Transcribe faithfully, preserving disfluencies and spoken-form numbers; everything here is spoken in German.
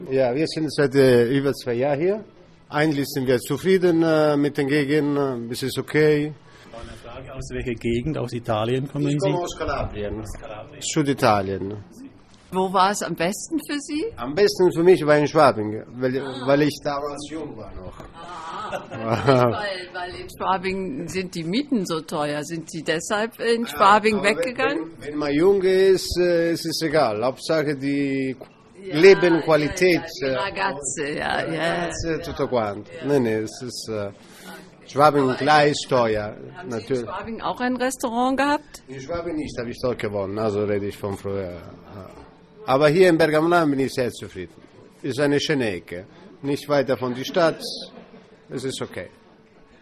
Ja, wir sind seit äh, über zwei Jahren hier. Eigentlich sind wir zufrieden äh, mit den Gegenden, es ist okay. Eine Frage, aus welcher Gegend, aus Italien kommen Sie? Ich komme aus Kalabrien, Süditalien. Wo war es am besten für Sie? Am besten für mich war in Schwabing, weil, ah. weil ich damals jung war noch. Ah, weil, weil in Schwabing sind die Mieten so teuer. Sind Sie deshalb in Schwabing ja, weggegangen? Wenn, wenn man jung ist, äh, ist es egal. Hauptsache die ja, Lebensqualität. Ja, ja, die Ragazze, ja. ja, ja, ja. Tutto quanto. Ja. Nein, nein, es ist... Äh, Schwabing gleich teuer. Haben natürlich. Sie in Schwabing auch ein Restaurant gehabt? In Schwabing nicht, habe ich dort gewonnen, also rede ich von früher. Aber hier in Bergamo bin ich sehr zufrieden. Ist eine schöne Ecke. Nicht weiter von der Stadt, es ist okay.